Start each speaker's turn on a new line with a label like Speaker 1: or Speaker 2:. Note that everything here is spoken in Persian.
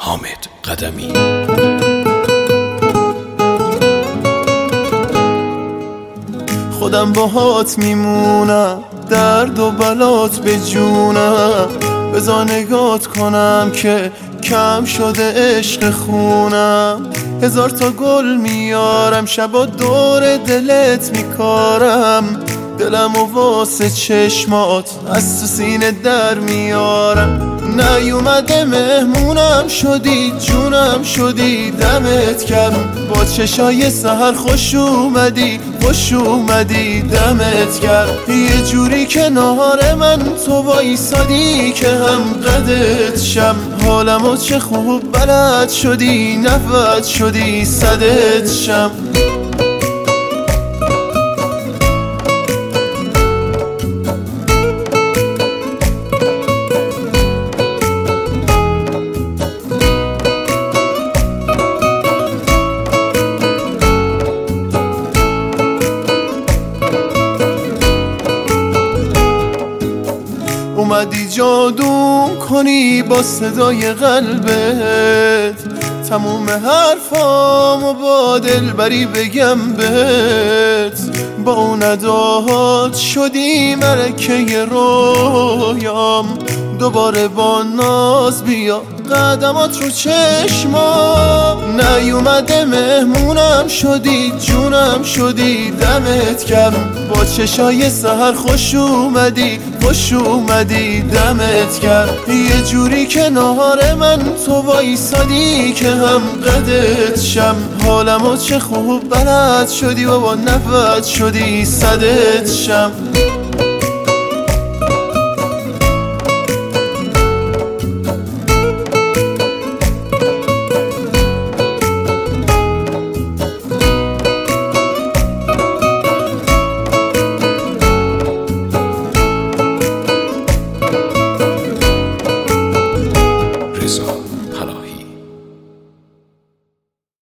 Speaker 1: حامد قدمی.
Speaker 2: خودم باهات میمونم، درد و بلات به جونم، بذار نگات کنم که کم شده عشق خونم. 1000 تا گل میارم، شبا دور دلت میکارم، دلم و واسه چشمات از تو سینه در میارم. نیومده مهمونم شدی، جونم شدی، دمت گرم. با چشای سحر خوش اومدی، خوش اومدی، دمت گرم. یه جوری کنار من تو وایسادی که هم قدت شم. حالمو چه خوب بلد شدی، نفت شدی، صدت شم. اومدی جادو کنی با صدای قلبت، تموم حرفامو با دلبری بگم بهت. با اون اداهات شدی ملکه رویام، دوباره با ناز بیا قدمات رو چشمام. نیومده مهمونم شدی، جونم شدی، دمت گرم. با چشای سحر خوش اومدی، خوش اومدی، دمت گرم. یه جوری کنار من تو وایسادی که هم قدت شم. حالمو چه خوب بلد شدی و با نفت شدی، صدت شم.